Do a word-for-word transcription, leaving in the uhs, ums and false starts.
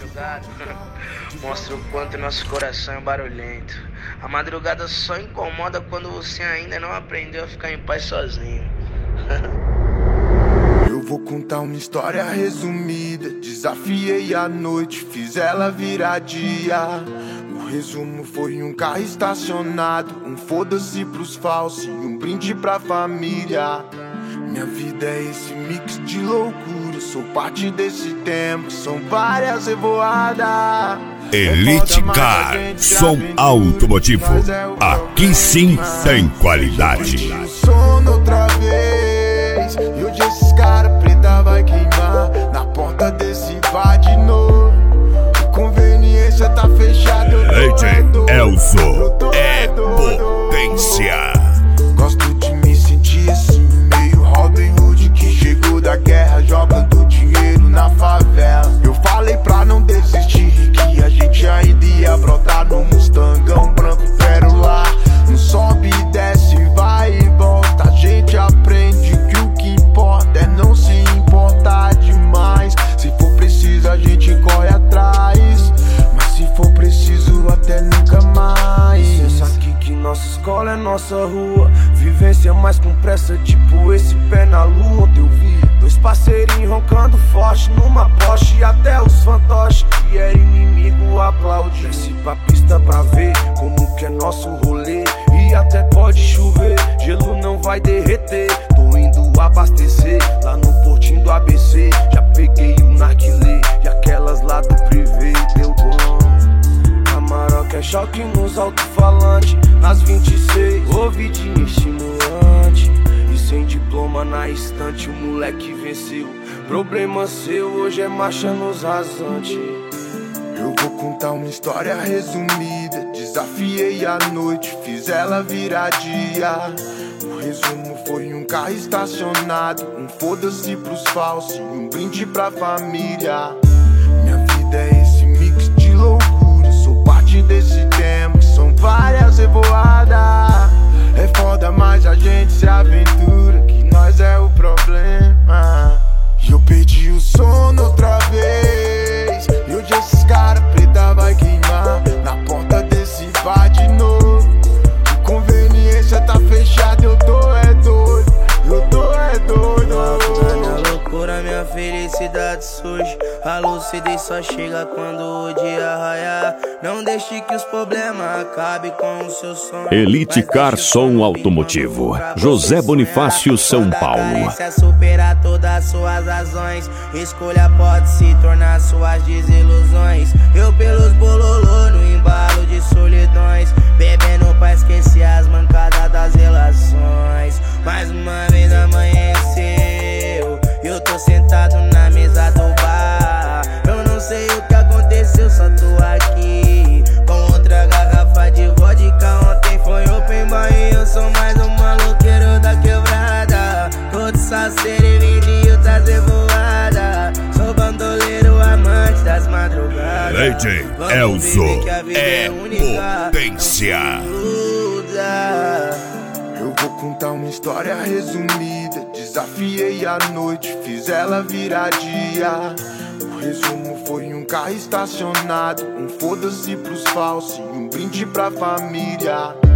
madrugada mostra o quanto nosso coração é barulhento. A madrugada só incomoda quando você ainda não aprendeu a ficar em paz sozinho. Eu vou contar uma história resumida. Desafiei a noite, fiz ela virar dia. O resumo foi um carro estacionado, um foda-se pros falsos e um brinde pra família. Minha vida é esse mix de loucura, sou parte desse tempo, são várias revoadas. Elite Car, som automotivo. Aqui sim tem qualidade. Sono outra vez, e hoje esses cara preta vai queimar na porta desse bar de novo. Conveniência tá fechada. Leite Elzo é potência. Gosto de me sentir assim, meio Robin Hood que chegou da guerra jogando dinheiro na favela. Eu falei pra não desistir, que a gente ainda ia brotar no Mustangão branco pérola. Não sobe e desce, vai e volta. A gente aprende que o que importa é não se importar demais. Se for preciso a gente corre atrás, mas se for preciso até nunca mais. Pensa aqui que nossa escola é nossa rua, vivência mais com pressa, tipo esse pé na lua. Ontem eu vi dois parceirinhos roncando forte numa Porsche, e até os fantoches que era inimigo aplaude. Desce pra pista pra ver como que é nosso rolê, e até pode chover, gelo não vai derreter. Tô indo abastecer lá no portinho do A B C. Já peguei o narguilé e aquelas lá do privê, deu bom. A Maroca é choque nos alto-falantes, nas vinte e seis, ouvidinho estimulante. E sem diploma na estante, o moleque venceu. Problema seu, hoje é marcha nos rasantes. Eu vou contar uma história resumida. Desafiei a noite, fiz ela virar dia. O resumo foi um carro estacionado, um foda-se pros falsos e um brinde pra família. Minha vida é esse mix de loucura, sou parte desse tempo, são várias revoadas. É foda, mas a gente se aventura, que nós é o problema. E eu perdi o sono outra vez, e hoje esses cara preta vai queimar na porta desse bar de novo. Conveniência tá fechada, eu tô é doido, eu tô é doido. Minha loucura, minha felicidade surge. A lucidez só chega quando o dia raiar. Não deixe que os problemas acabem com o seu sonho. Elite Car, som automotivo. José Bonifácio, São Paulo. Superar todas as suas razões. Escolha pode se tornar suas desilusões. Eu pelos bololô no embalo de solidões, bebendo pra esquecer as mancadas das relações. Mais uma vez amanheceu, eu tô sentado na mesa do bar. Eu não sei o que aconteceu, só tô aqui com outra garrafa de vodka. Ontem foi open bar e eu sou mais um maloqueiro da quebrada. Todo saceiro e vendido das revoadas. Sou bandoleiro, amante das madrugadas. Leite Elzo é potência. Eu vou contar uma história resumida. Desafiei a noite, fiz ela virar dia. O resumo foi um carro estacionado, um foda-se pros falsos e um brinde pra família.